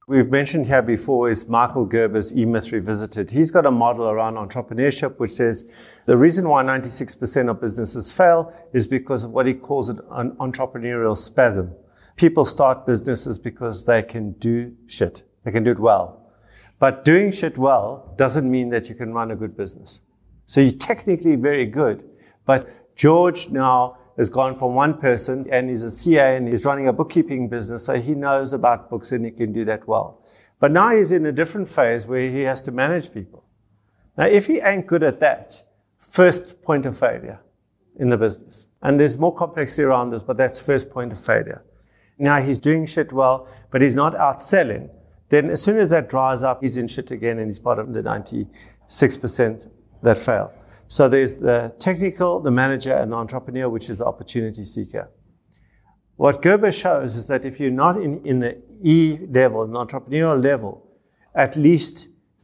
we've mentioned here before is Michael Gerber's E-Myth Revisited. He's got a model around entrepreneurship which says the reason why 96% of businesses fail is because of what he calls an entrepreneurial spasm. People start businesses because they can do shit. They can do it well. But doing shit well doesn't mean that you can run a good business. So you're technically very good, but George now has gone from one person and he's a CA and he's running a bookkeeping business, so he knows about books and he can do that well. But now he's in a different phase where he has to manage people. Now, if he ain't good at that, first point of failure in the business. And there's more complexity around this, but that's first point of failure. Now he's doing shit well, but he's not outselling. Then as soon as that dries up, he's in shit again and he's part of the 96% that fail. So there's the technical, the manager, and the entrepreneur, which is the opportunity seeker. What Gerber shows is that if you're not in the E level, in the entrepreneurial level, at least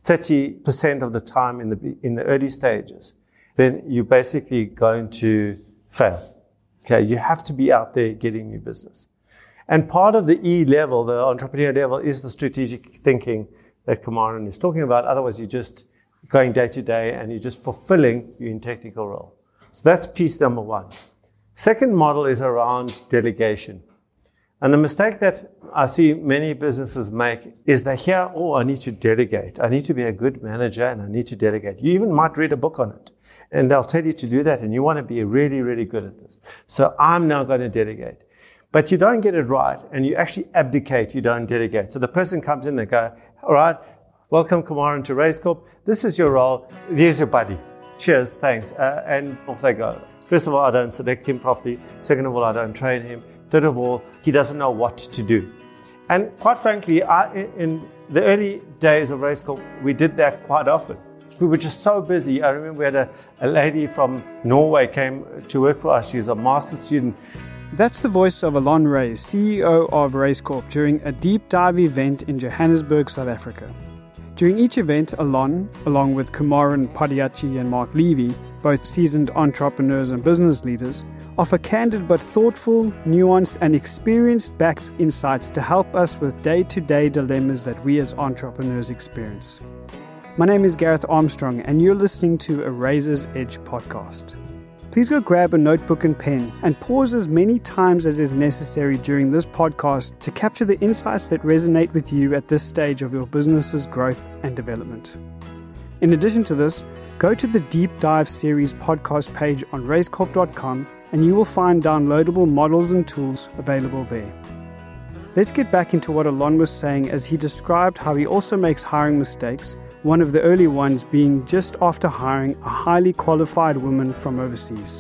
30% of the time in the early stages, then you're basically going to fail. Okay, you have to be out there getting new business. And part of the E level, the entrepreneur level, is the strategic thinking that Kumaran is talking about. Otherwise, you're just going day to day and you're just fulfilling your technical role. So that's piece number one. Second model is around delegation. And the mistake that I see many businesses make is they hear, oh, I need to delegate. I need to be a good manager and I need to delegate. You even might read a book on it and they'll tell you to do that and you want to be really, really good at this. So I'm now going to delegate. But you don't get it right and you actually abdicate, you don't delegate. So the person comes in, they go, all right, welcome, Kumaran, to Raise Corp. This is your role. Here's your buddy. Cheers, thanks. And off they go. First of all, I don't select him properly. Second of all, I don't train him. Third of all, he doesn't know what to do. And quite frankly, in the early days of Raise Corp, we did that quite often. We were just so busy. I remember we had a lady from Norway came to work for us. She's a master's student. That's the voice of Alon Reyes, CEO of Raise Corp, during a deep dive event in Johannesburg, South Africa. During each event, Alon, along with Kumaran Padiachi and Mark Levy, both seasoned entrepreneurs and business leaders, offer candid but thoughtful, nuanced and experience-backed insights to help us with day-to-day dilemmas that we as entrepreneurs experience. My name is Gareth Armstrong and you're listening to a Razor's Edge podcast. Please go grab a notebook and pen and pause as many times as is necessary during this podcast to capture the insights that resonate with you at this stage of your business's growth and development. In addition to this, go to the Deep Dive Series podcast page on raisecorp.com and you will find downloadable models and tools available there. Let's get back into what Alon was saying as he described how he also makes hiring mistakes, one of the early ones being just after hiring a highly qualified woman from overseas.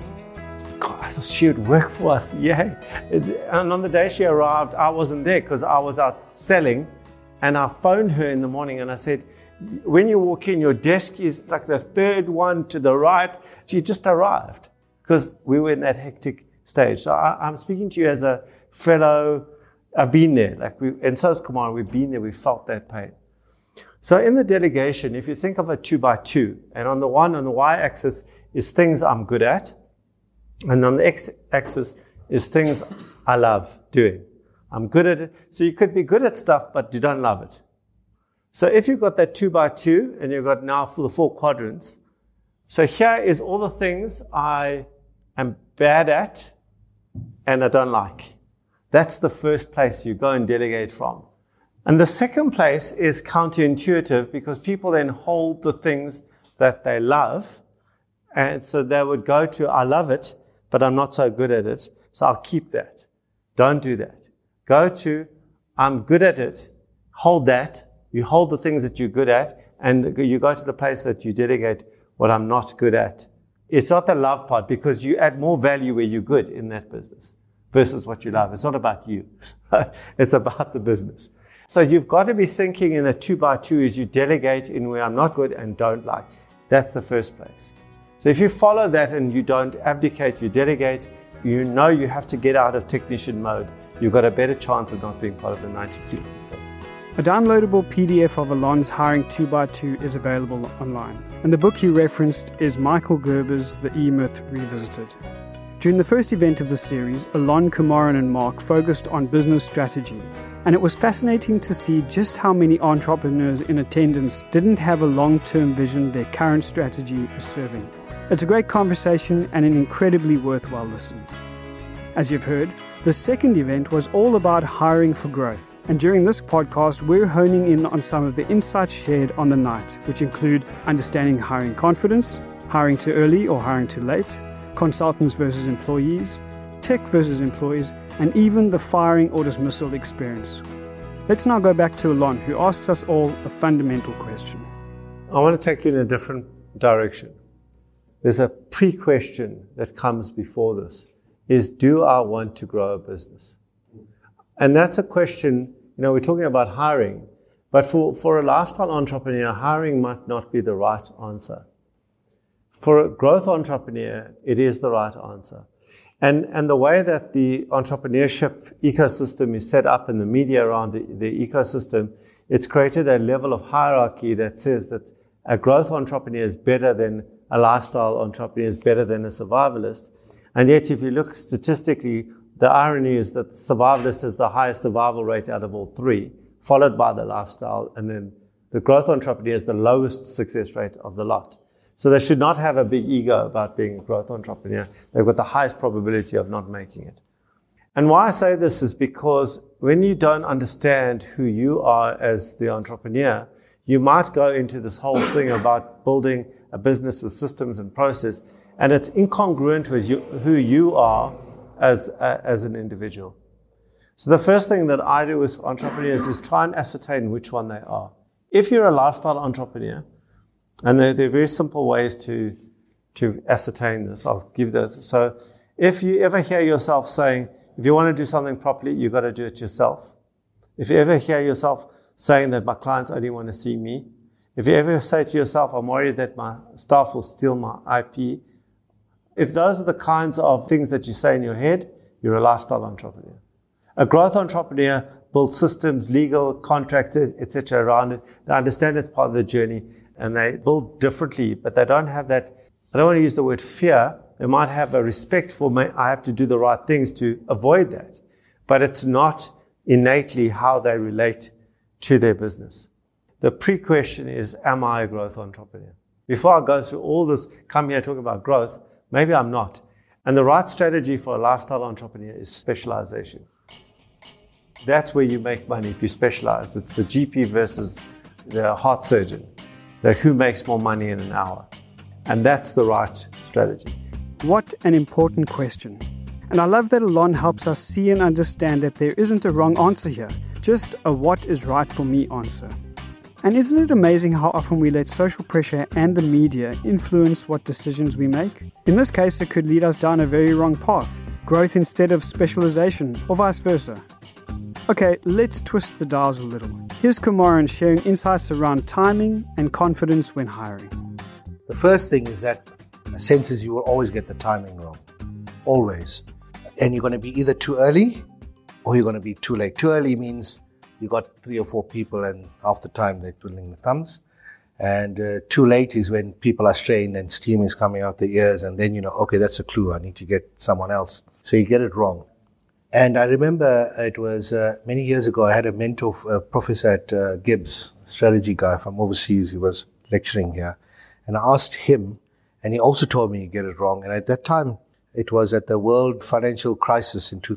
God, I thought she would work for us, yay. And on the day she arrived, I wasn't there because I was out selling, and I phoned her in the morning and I said, when you walk in, your desk is like the third one to the right. She just arrived because we were in that hectic stage. So I'm speaking to you as a fellow, I've been there, and so has Kumar, we've been there, we felt that pain. So in the delegation, if you think of a 2x2, and on the y-axis is things I'm good at, and on the x-axis is things I love doing. I'm good at it. So you could be good at stuff, but you don't love it. So if you've got that 2x2, and you've got now for the 4 quadrants, so here is all the things I am bad at, and I don't like. That's the first place you go and delegate from. And the second place is counterintuitive because people then hold the things that they love. And so they would go to, I love it, but I'm not so good at it. So I'll keep that. Don't do that. Go to, I'm good at it. Hold that. You hold the things that you're good at and you go to the place that you delegate what I'm not good at. It's not the love part because you add more value where you're good in that business versus what you love. It's not about you. It's about the business. So you've got to be thinking in the 2x2 is you delegate in where I'm not good and don't like. That's the first place. So if you follow that and you don't abdicate, you delegate, you know you have to get out of technician mode. You've got a better chance of not being part of the 96%. A downloadable PDF of Alon's Hiring 2x2 is available online. And the book he referenced is Michael Gerber's The E-Myth Revisited. During the first event of the series, Alon, Kumaran and Mark focused on business strategy. And it was fascinating to see just how many entrepreneurs in attendance didn't have a long-term vision their current strategy is serving. It's a great conversation and an incredibly worthwhile listen. As you've heard, the second event was all about hiring for growth. And during this podcast, we're honing in on some of the insights shared on the night, which include understanding hiring confidence, hiring too early or hiring too late, consultants versus employees, tech versus employees, and even the firing or dismissal experience. Let's now go back to Alon, who asks us all a fundamental question. I want to take you in a different direction. There's a pre-question that comes before this, is do I want to grow a business? And that's a question, we're talking about hiring, but for a lifestyle entrepreneur, hiring might not be the right answer. For a growth entrepreneur, it is the right answer. And the way that the entrepreneurship ecosystem is set up in the media around the ecosystem, it's created a level of hierarchy that says that a growth entrepreneur is better than a lifestyle entrepreneur, is better than a survivalist. And yet, if you look statistically, the irony is that survivalist has the highest survival rate out of all three, followed by the lifestyle, and then the growth entrepreneur has the lowest success rate of the lot. So they should not have a big ego about being a growth entrepreneur. They've got the highest probability of not making it. And why I say this is because when you don't understand who you are as the entrepreneur, you might go into this whole thing about building a business with systems and process, and it's incongruent with who you are as an individual. So the first thing that I do with entrepreneurs is try and ascertain which one they are. If you're a lifestyle entrepreneur, and there are very simple ways to ascertain this, I'll give that. So if you ever hear yourself saying, if you want to do something properly, you've got to do it yourself. If you ever hear yourself saying that my clients only want to see me, if you ever say to yourself, I'm worried that my staff will steal my IP, if those are the kinds of things that you say in your head, you're a lifestyle entrepreneur. A growth entrepreneur builds systems, legal, contracts, etc. around it. They understand it's part of the journey, and they build differently, but they don't have that, I don't want to use the word fear. They might have a respect for I have to do the right things to avoid that, but it's not innately how they relate to their business. The pre-question is, am I a growth entrepreneur? Before I go through all this, come here talking about growth, maybe I'm not. And the right strategy for a lifestyle entrepreneur is specialization. That's where you make money if you specialize. It's the GP versus the heart surgeon. Who makes more money in an hour? And that's the right strategy. What an important question. And I love that Alon helps us see and understand that there isn't a wrong answer here, just a what is right for me answer. And isn't it amazing how often we let social pressure and the media influence what decisions we make? In this case, it could lead us down a very wrong path, growth instead of specialization, or vice versa. Okay, let's twist the dials a little. Here's Kumaran sharing insights around timing and confidence when hiring. The first thing is that senses you will always get the timing wrong. Always. And you're going to be either too early or you're going to be too late. Too early means you got 3 or 4 people and half the time they're twiddling the thumbs. And too late is when people are strained and steam is coming out the ears, and then okay, that's a clue. I need to get someone else. So you get it wrong. And I remember it was many years ago, I had a mentor, a professor at Gibbs, strategy guy from overseas. He was lecturing here. And I asked him, and he also told me you get it wrong. And at that time, it was at the world financial crisis in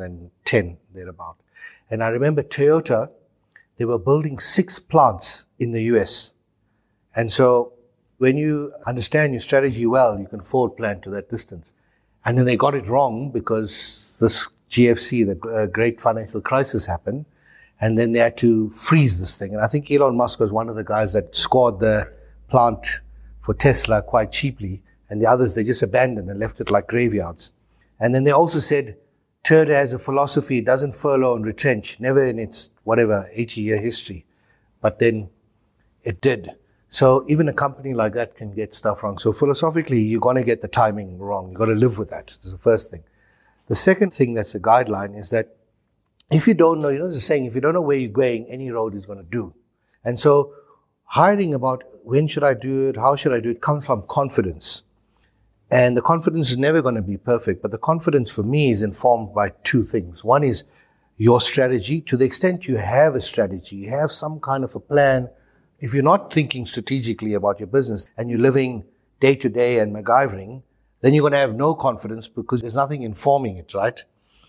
2010, thereabout. And I remember Toyota, they were building 6 plants in the US. And so when you understand your strategy well, you can forward plan to that distance. And then they got it wrong because this GFC, the great financial crisis, happened, and then they had to freeze this thing. And I think Elon Musk was one of the guys that scored the plant for Tesla quite cheaply, and the others they just abandoned and left it like graveyards. And then they also said Toyota has a philosophy, it doesn't furlough and retrench, never in its 80-year history. But then it did. So even a company like that can get stuff wrong. So philosophically, you're going to get the timing wrong. You've got to live with that. That's the first thing. The second thing that's a guideline is that if you don't know, there's a saying, if you don't know where you're going, any road is going to do. And so hiring about when should I do it, how should I do it, comes from confidence. And the confidence is never going to be perfect, but the confidence for me is informed by 2 things. One is your strategy. To the extent you have a strategy, you have some kind of a plan. If you're not thinking strategically about your business and you're living day to day and MacGyvering, then you're going to have no confidence because there's nothing informing it, right?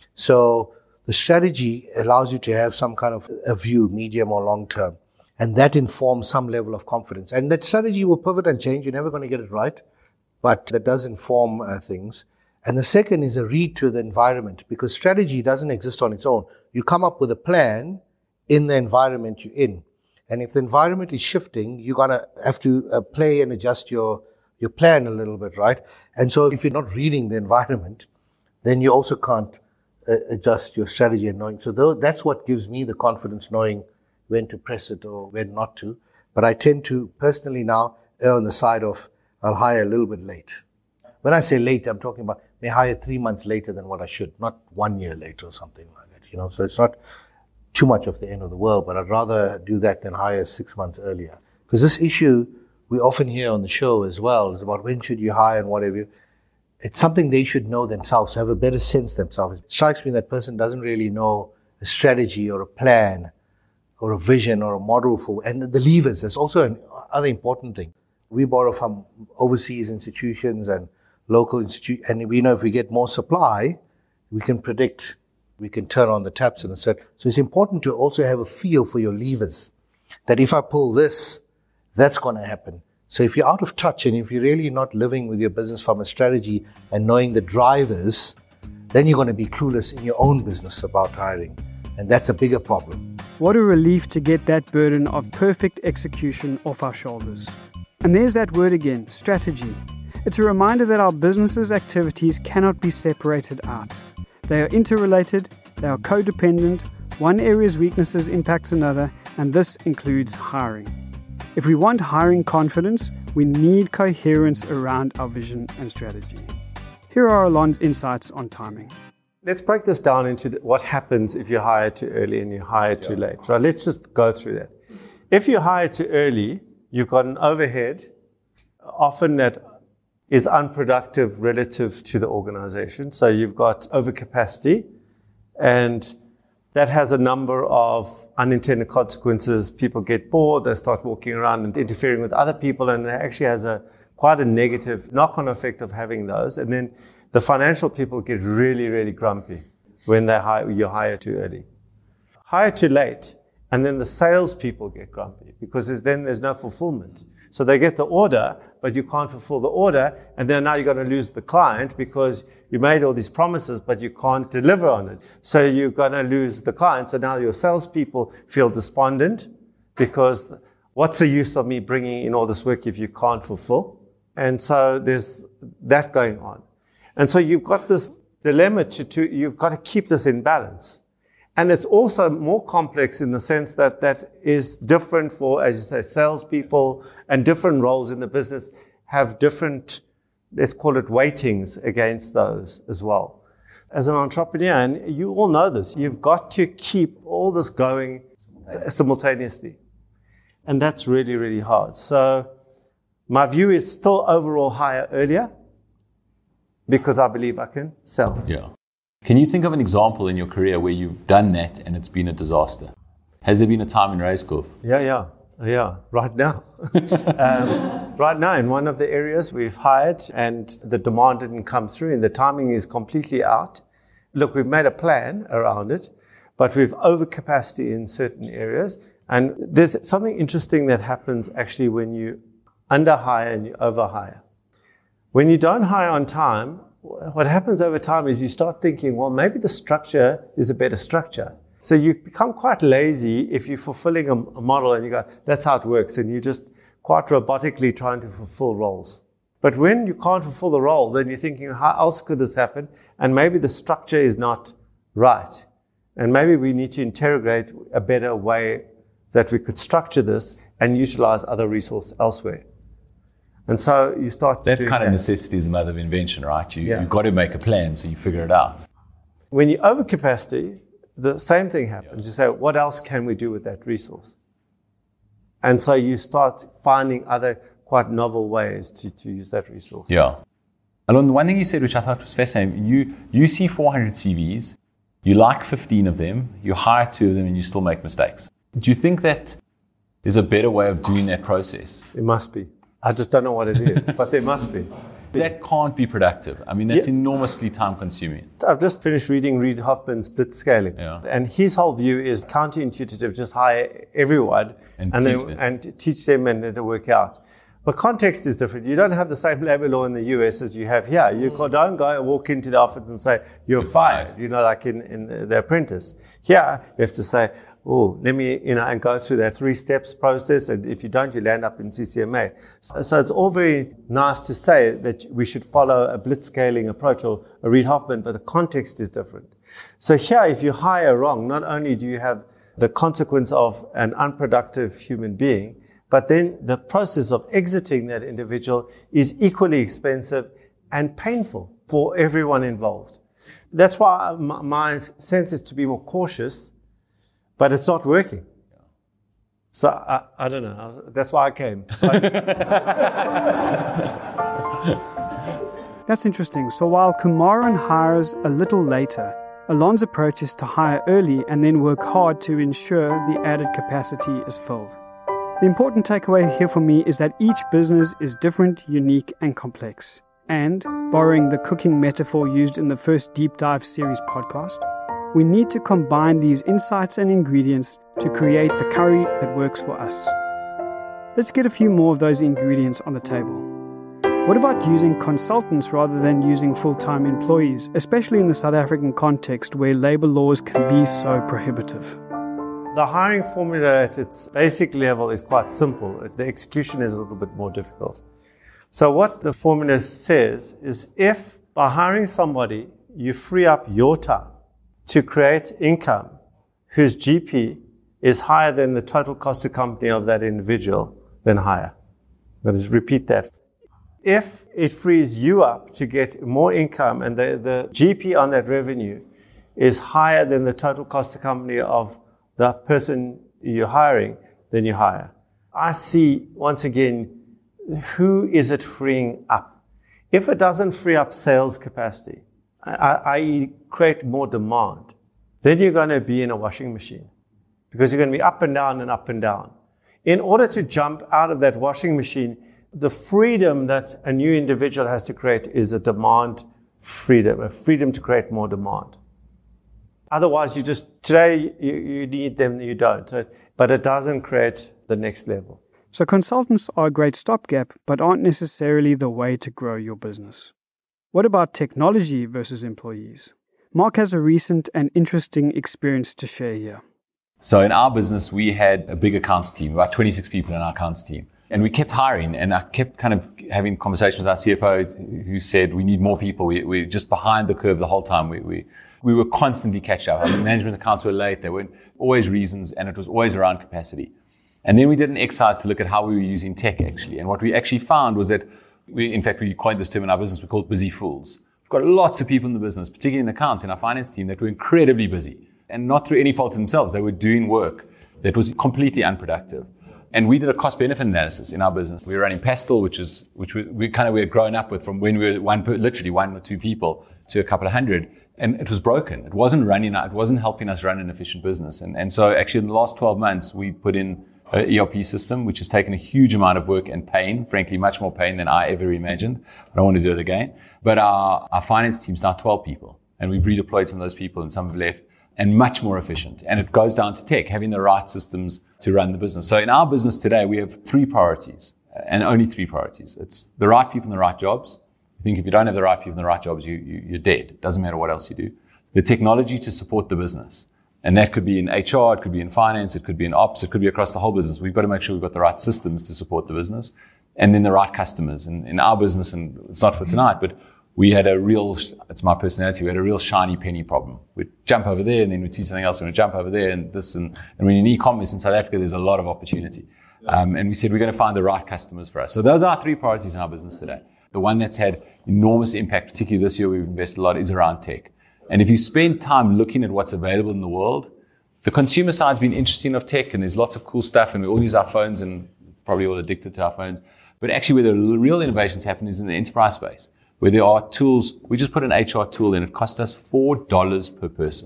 So the strategy allows you to have some kind of a view, medium or long term, and that informs some level of confidence. And that strategy will pivot and change. You're never going to get it right, but that does inform things. And the second is a read to the environment, because strategy doesn't exist on its own. You come up with a plan in the environment you're in. And if the environment is shifting, you're going to have to play and adjust your plan a little bit, right? And so if you're not reading the environment, then you also can't adjust your strategy and knowing. So that's what gives me the confidence, knowing when to press it or when not to. But I tend to personally now err on the side of I'll hire a little bit late. When I say late, I'm talking about may hire 3 months later than what I should, not 1 year later or something like that, So it's not too much of the end of the world, but I'd rather do that than hire 6 months earlier. Because this issue we often hear on the show as well is about when should you hire and whatever. It's something they should know themselves, have a better sense themselves. It strikes me that person doesn't really know a strategy or a plan or a vision or a model for, and the levers. That's also another important thing. We borrow from overseas institutions and local institutions, and we know if we get more supply, we can predict, we can turn on the taps and so it's important to also have a feel for your levers, that if I pull this, that's going to happen. So if you're out of touch and if you're really not living with your business from a strategy and knowing the drivers, then you're going to be clueless in your own business about hiring. And that's a bigger problem. What a relief to get that burden of perfect execution off our shoulders. And there's that word again, strategy. It's a reminder that our business's activities cannot be separated out. They are interrelated, they are codependent, one area's weaknesses impacts another, and this includes hiring. If we want hiring confidence, we need coherence around our vision and strategy. Here are Alon's insights on timing. Let's break this down into what happens if you hire too early and you hire too late. Right? Let's just go through that. If you hire too early, you've got an overhead, often that is unproductive relative to the organization. So you've got overcapacity, and that has a number of unintended consequences. People get bored, they start walking around and interfering with other people, and it actually has quite a negative knock-on effect of having those. And then the financial people get really, really grumpy when you hire too early. Hire too late, and then the sales people get grumpy because then there's no fulfillment. So they get the order, but you can't fulfill the order, and then now you're going to lose the client because you made all these promises, but you can't deliver on it. So you're going to lose the client. So now your salespeople feel despondent because what's the use of me bringing in all this work if you can't fulfill? And so there's that going on. And so you've got this dilemma you've got to keep this in balance. And it's also more complex in the sense that is different for, as you say, salespeople, and different roles in the business have different, let's call it, weightings against those as well. As an entrepreneur, and you all know this, you've got to keep all this going simultaneously. And that's really, really hard. So my view is still overall hire earlier because I believe I can sell. Yeah. Can you think of an example in your career where you've done that and it's been a disaster? Has there been a time in Race Corp? Yeah. Right now. Right now, in one of the areas we've hired and the demand didn't come through and the timing is completely out. Look, we've made a plan around it, but we've overcapacity in certain areas. And there's something interesting that happens actually when you underhire and you overhire. When you don't hire on time, what happens over time is you start thinking, well, maybe the structure is a better structure. So you become quite lazy if you're fulfilling a model and you go, that's how it works. And you're just quite robotically trying to fulfill roles. But when you can't fulfill the role, then you're thinking, how else could this happen? And maybe the structure is not right. And maybe we need to interrogate a better way that we could structure this and utilize other resources elsewhere. And so you start. That's kind of necessity is the mother of invention, right? You've got to make a plan, so you figure it out. When you overcapacity, the same thing happens. You say, what else can we do with that resource? And so you start finding other quite novel ways to use that resource. Yeah. Alon, the one thing you said, which I thought was fascinating, you see 400 CVs, You like 15 of them, you hire 2 of them, and you still make mistakes. Do you think that there's a better way of doing that process? It must be. I just don't know what it is, but there must be. That can't be everything. I mean, that's enormously time consuming. I've just finished reading Reid Hoffman's Blitzscaling. Yeah. And his whole view is counterintuitive, just hire everyone and teach them and it'll work out. But context is different. You don't have the same labor law in the US as you have here. You don't go and walk into the office and say, you're fired, like in The Apprentice. Here, you have to say, let me, and go through that 3 steps process. And if you don't, you land up in CCMA. So it's all very nice to say that we should follow a blitzscaling approach or a Reid Hoffman, but the context is different. So here, if you hire wrong, not only do you have the consequence of an unproductive human being, but then the process of exiting that individual is equally expensive and painful for everyone involved. That's why my sense is to be more cautious, but it's not working. So I don't know. That's why I came. That's interesting. So while Kumaran hires a little later, Alon's approach is to hire early and then work hard to ensure the added capacity is filled. The important takeaway here for me is that each business is different, unique, and complex. And, borrowing the cooking metaphor used in the first Deep Dive series podcast, we need to combine these insights and ingredients to create the curry that works for us. Let's get a few more of those ingredients on the table. What about using consultants rather than using full-time employees, especially in the South African context where labor laws can be so prohibitive? The hiring formula at its basic level is quite simple. The execution is a little bit more difficult. So what the formula says is if by hiring somebody, you free up your time to create income whose GP is higher than the total cost to company of that individual, then hire. Let's repeat that. If it frees you up to get more income and the GP on that revenue is higher than the total cost to company of the person you're hiring, then you hire. I see, once again, who is it freeing up? If it doesn't free up sales capacity, i.e. create more demand, then you're going to be in a washing machine because you're going to be up and down and up and down. In order to jump out of that washing machine, the freedom that a new individual has to create is a demand freedom, a freedom to create more demand. Otherwise, today you need them, you don't. But it doesn't create the next level. So consultants are a great stopgap, but aren't necessarily the way to grow your business. What about technology versus employees? Mark has a recent and interesting experience to share here. So in our business, we had a big accounts team, about 26 people in our accounts team. And we kept hiring, and I kept kind of having conversations with our CFO who said, we need more people. We're just behind the curve the whole time. We were constantly catching up. Our management accounts were late. There weren't always reasons, and it was always around capacity. And then we did an exercise to look at how we were using tech, actually. And what we actually found was that we coined this term in our business. We call it busy fools. We've got lots of people in the business, particularly in accounts, in our finance team, that were incredibly busy. And not through any fault of themselves. They were doing work that was completely unproductive. And we did a cost-benefit analysis in our business. We were running Pastel, which we had grown up with from when we were literally 1 or 2 people to a couple of hundred. And it was broken. It wasn't helping us run an efficient business. And so actually in the last 12 months, we put in an ERP system, which has taken a huge amount of work and pain, frankly, much more pain than I ever imagined. I don't want to do it again. But our finance team's now 12 people. And we've redeployed some of those people and some have left, and much more efficient. And it goes down to tech, having the right systems to run the business. So in our business today, we have 3 priorities, and only 3 priorities. It's the right people in the right jobs. I think if you don't have the right people in the right jobs, you're dead. It doesn't matter what else you do. The technology to support the business. And that could be in HR, it could be in finance, it could be in ops, it could be across the whole business. We've got to make sure we've got the right systems to support the business. And then the right customers. And in our business, and it's not for tonight, but we had it's my personality, we had a real shiny penny problem. We'd jump over there and then we'd see something else and we'd jump over there and this. And when you're in e-commerce in South Africa, there's a lot of opportunity. And we said we're going to find the right customers for us. So those are 3 priorities in our business today. The one that's had enormous impact, particularly this year we've invested a lot, is around tech. And if you spend time looking at what's available in the world, the consumer side's been interesting of tech, and there's lots of cool stuff, and we all use our phones and probably all addicted to our phones. But actually where the real innovations happen is in the enterprise space, where there are tools. We just put an HR tool in. It cost us $4 per person.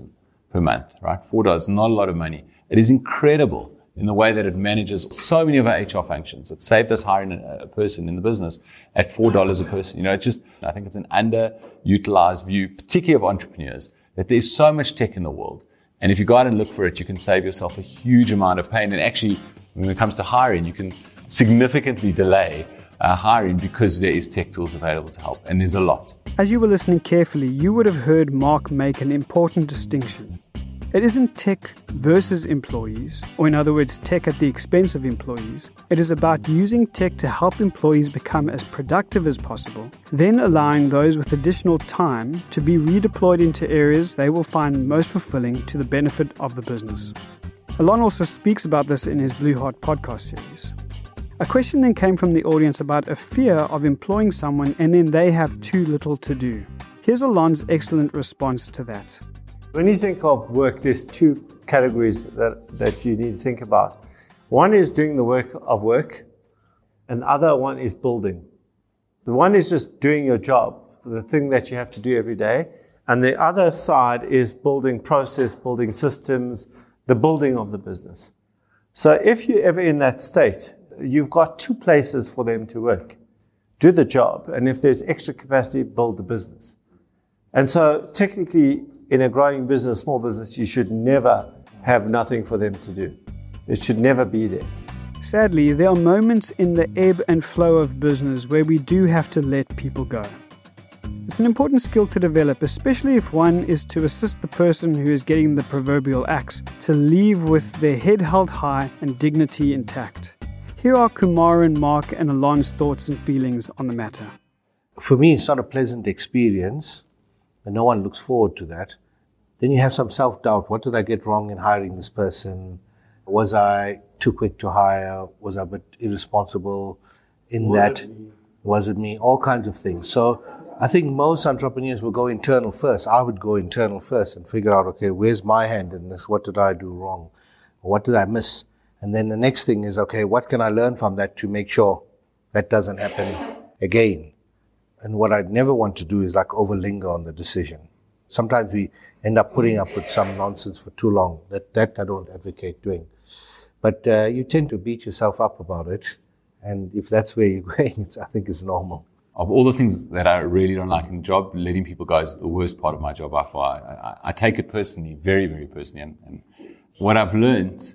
per month, right? $4, not a lot of money. It is incredible in the way that it manages so many of our HR functions. It saved us hiring a person in the business at $4 a person. I think it's an underutilized view, particularly of entrepreneurs, that there's so much tech in the world. And if you go out and look for it, you can save yourself a huge amount of pain. And actually, when it comes to hiring, you can significantly delay hiring because there is tech tools available to help. And there's a lot. As you were listening carefully, you would have heard Mark make an important distinction. It isn't tech versus employees, or in other words, tech at the expense of employees. It is about using tech to help employees become as productive as possible, then allowing those with additional time to be redeployed into areas they will find most fulfilling to the benefit of the business. Alon also speaks about this in his Blue Heart podcast series. A question then came from the audience about a fear of employing someone and then they have too little to do. Here's Alon's excellent response to that. When you think of work, there's two categories that you need to think about. One is doing the work of work, and the other one is building. The one is just doing your job, the thing that you have to do every day. And the other side is building process, building systems, the building of the business. So if you're ever in that state, you've got two places for them to work. Do the job, and if there's extra capacity, build the business. And so technically, in a growing business, small business, you should never have nothing for them to do. It should never be there. Sadly, there are moments in the ebb and flow of business where we do have to let people go. It's an important skill to develop, especially if one is to assist the person who is getting the proverbial axe to leave with their head held high and dignity intact. Here are Kumaran, Mark, and Alon's thoughts and feelings on the matter. For me, it's not a pleasant experience, and no one looks forward to that. Then you have some self-doubt. What did I get wrong in hiring this person? Was I too quick to hire? Was I a bit irresponsible in that? Was it me? All kinds of things. So I think most entrepreneurs will go internal first. I would go internal first and figure out, okay, where's my hand in this? What did I do wrong? Or what did I miss? And then the next thing is, okay, what can I learn from that to make sure that doesn't happen again? And what I'd never want to do is like overlinger on the decision. Sometimes we end up putting up with some nonsense for too long. That I don't advocate doing. But you tend to beat yourself up about it. And if that's where you're going, I think it's normal. Of all the things that I really don't like in the job, letting people go is the worst part of my job by far. I take it personally, very, very personally. And what I've learned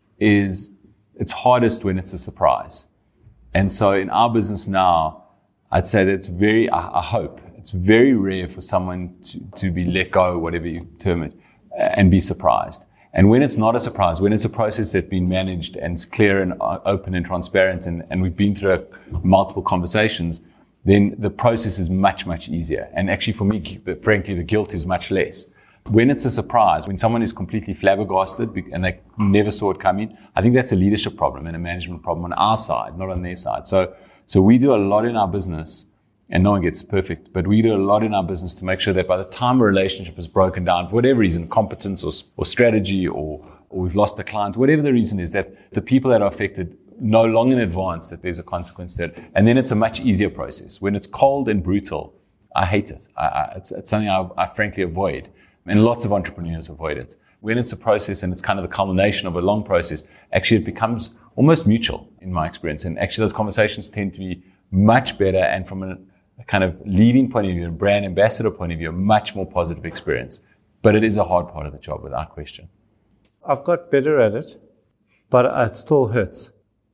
is it's hardest when it's a surprise. And so in our business now, I'd say that I hope it's very rare for someone to be let go, whatever you term it, and be surprised. And when it's not a surprise, when it's a process that's been managed and it's clear and open and transparent and we've been through multiple conversations, then the process is much, much easier. And actually for me, frankly, the guilt is much less. When it's a surprise, when someone is completely flabbergasted and they never saw it coming, I think that's a leadership problem and a management problem on our side, not on their side. So we do a lot in our business, and no one gets perfect, but we do a lot in our business to make sure that by the time a relationship is broken down, for whatever reason, competence or strategy or we've lost a client, whatever the reason is, that the people that are affected know long in advance that there's a consequence to it. And then it's a much easier process. When it's cold and brutal, I hate it. It's something I frankly avoid. And lots of entrepreneurs avoid it. When it's a process and it's kind of the culmination of a long process, actually it becomes almost mutual in my experience. And actually those conversations tend to be much better, and from a kind of leading point of view, a brand ambassador point of view, a much more positive experience. But it is a hard part of the job, without question. I've got better at it, but it still hurts.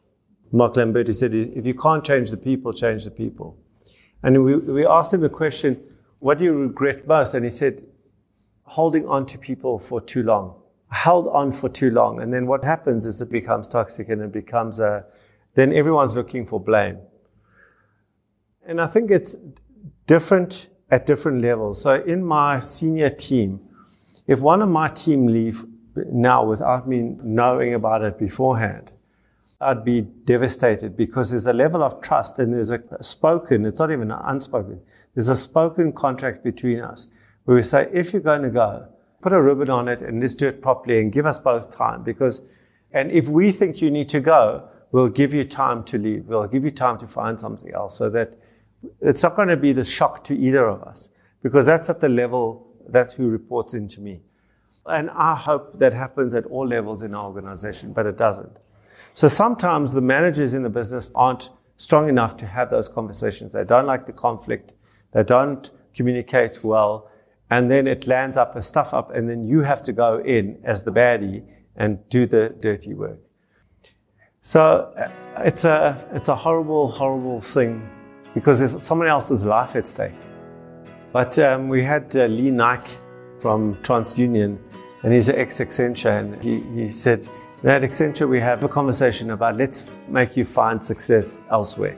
Mark Lamberti said, if you can't change the people, change the people. And we asked him a question, what do you regret most? And he said, holding on to people for too long. I held on for too long. And then what happens is it becomes toxic and it becomes then everyone's looking for blame. And I think it's different at different levels. So in my senior team, if one of my team leave now without me knowing about it beforehand, I'd be devastated, because there's a level of trust and there's a spoken, it's not even unspoken, there's a spoken contract between us where we say, if you're going to go, put a ribbon on it and let's do it properly and give us both time. And if we think you need to go, we'll give you time to leave. We'll give you time to find something else, so that it's not going to be the shock to either of us, because that's at the level, that's who reports into me. And I hope that happens at all levels in our organization, but it doesn't. So sometimes the managers in the business aren't strong enough to have those conversations. They don't like the conflict. They don't communicate well. And then it lands up as stuff up, and then you have to go in as the baddie and do the dirty work. So it's a horrible, horrible thing because there's someone else's life at stake. But we had Lee Nike from TransUnion, and he's an ex-Accenture, and he said, at Accenture we have a conversation about let's make you find success elsewhere.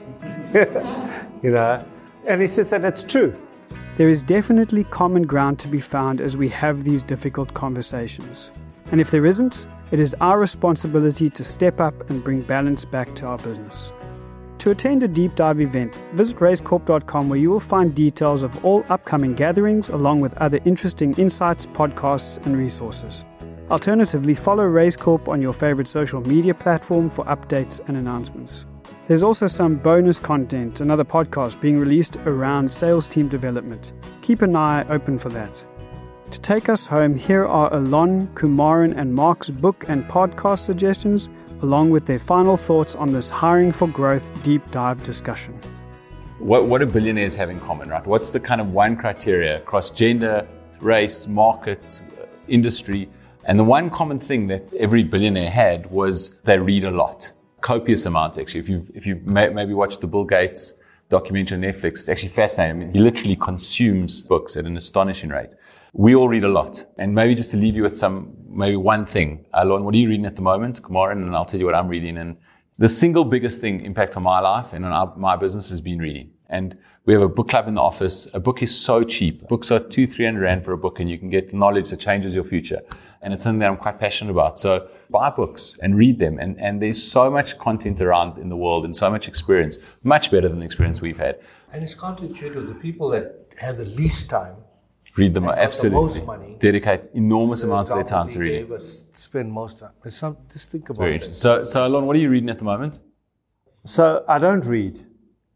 And he says that it's true. There is definitely common ground to be found as we have these difficult conversations. And if there isn't, it is our responsibility to step up and bring balance back to our business. To attend a deep dive event, visit racecorp.com, where you will find details of all upcoming gatherings along with other interesting insights, podcasts and resources. Alternatively, follow RaceCorp on your favorite social media platform for updates and announcements. There's also some bonus content and other podcasts being released around sales team development. Keep an eye open for that. To take us home, here are Alon, Kumaran and Mark's book and podcast suggestions, along with their final thoughts on this hiring for growth deep dive discussion. What do billionaires have in common, right? What's the kind of one criteria across gender, race, market, industry? And the one common thing that every billionaire had was they read a lot. Copious amount, actually. If you maybe watch the Bill Gates documentary on Netflix, it's actually fascinating. I mean, he literally consumes books at an astonishing rate. We all read a lot. And maybe just to leave you with maybe one thing. Alon, what are you reading at the moment? Kumaran, and I'll tell you what I'm reading. And the single biggest impact on my life and on my business has been reading. And we have a book club in the office. A book is so cheap. Books are 200-300 rand for a book, and you can get knowledge that changes your future. And it's something that I'm quite passionate about. So buy books and read them. And there's so much content around in the world and so much experience, much better than the experience we've had. And it's counterintuitive. The people that have the least time read them, absolutely. The most money, dedicate enormous amounts of their time to reading. Spend most time. Just think about it. So Alon, what are you reading at the moment? So I don't read.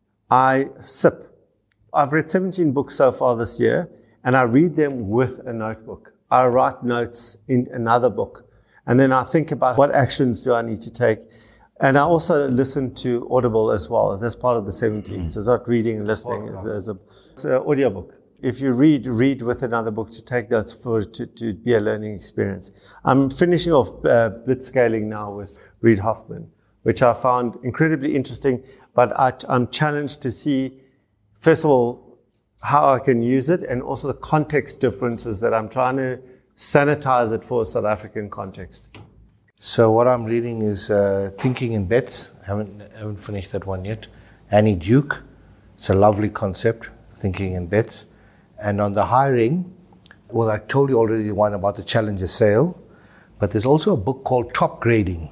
I sip. I've read 17 books so far this year, and I read them with a notebook. I write notes in another book, and then I think about what actions do I need to take. And I also listen to Audible as well. That's part of the 17. So it's not reading and listening. It's an audiobook. If you read with another book to take notes to be a learning experience. I'm finishing off blitzscaling now with Reid Hoffman, which I found incredibly interesting, but I'm challenged to see, first of all, how I can use it, and also the context differences that I'm trying to sanitize it for a South African context. So what I'm reading is Thinking in Bets. I haven't finished that one yet. Annie Duke. It's a lovely concept, Thinking in Bets. And on the hiring, well, I told you already one about the Challenger sale, but there's also a book called Top Grading.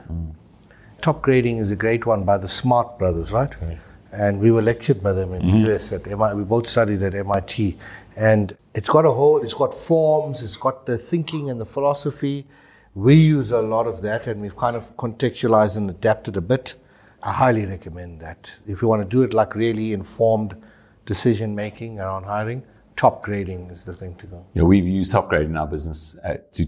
Top Grading is a great one by the Smart brothers, right? And we were lectured by them in the US at MIT. We both studied at MIT. And it's got forms, it's got the thinking and the philosophy. We use a lot of that, and we've kind of contextualized and adapted a bit. I highly recommend that. If you want to do it like really informed decision making around hiring, Top Grading is the thing to go. Yeah, we've used Top Grading in our business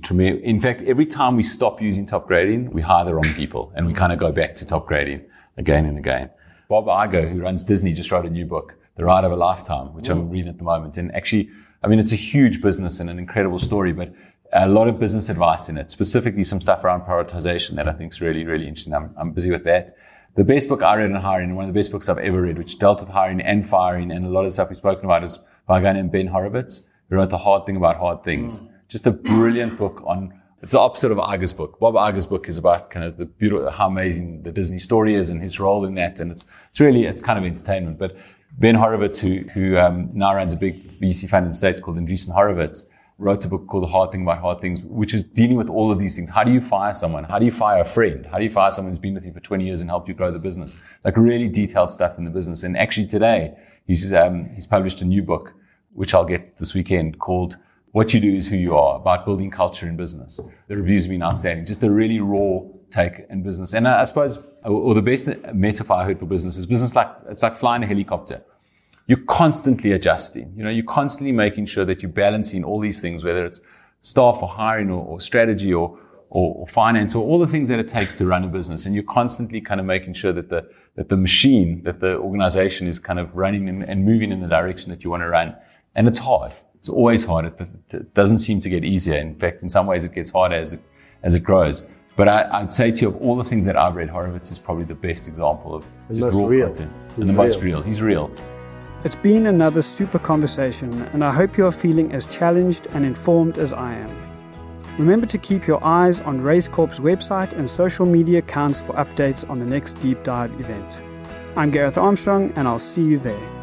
in fact, every time we stop using Top Grading, we hire the wrong people, and we kind of go back to Top Grading again and again. Bob Iger, who runs Disney, just wrote a new book, The Ride of a Lifetime, which I'm reading at the moment. And actually, I mean, it's a huge business and an incredible story, but a lot of business advice in it, specifically some stuff around prioritization that I think is really, really interesting. I'm busy with that. The best book I read on hiring, and one of the best books I've ever read, which dealt with hiring and firing and a lot of the stuff we've spoken about, is by a guy named Ben Horowitz, who wrote The Hard Thing About Hard Things. Just a brilliant book it's the opposite of Iger's book. Bob Iger's book is about kind of the beautiful, how amazing the Disney story is and his role in that. And it's kind of entertainment. But Ben Horowitz, who now runs a big VC fund in the States called Andreessen Horowitz, wrote a book called The Hard Thing About Hard Things, which is dealing with all of these things. How do you fire someone? How do you fire a friend? How do you fire someone who's been with you for 20 years and helped you grow the business? Like really detailed stuff in the business. And actually today, he's published a new book, which I'll get this weekend, called What You Do Is Who You Are, about building culture in business. The reviews have been outstanding. Just a really raw take in business. And I suppose, or the best metaphor I heard for business is it's like flying a helicopter. You're constantly adjusting. You're constantly making sure that you're balancing all these things, whether it's staff or hiring or strategy or finance or all the things that it takes to run a business. And you're constantly kind of making sure that the machine, that the organization is kind of running and moving in the direction that you want to run. And it's hard. It's always hard. It doesn't seem to get easier. In fact, in some ways it gets harder as it grows. But I'd say to you, of all the things that I've read, Horowitz is probably the best example of just raw content. And the most real. He's real. It's been another super conversation, and I hope you're feeling as challenged and informed as I am. Remember to keep your eyes on Race Corp's website and social media accounts for updates on the next deep dive event. I'm Gareth Armstrong, and I'll see you there.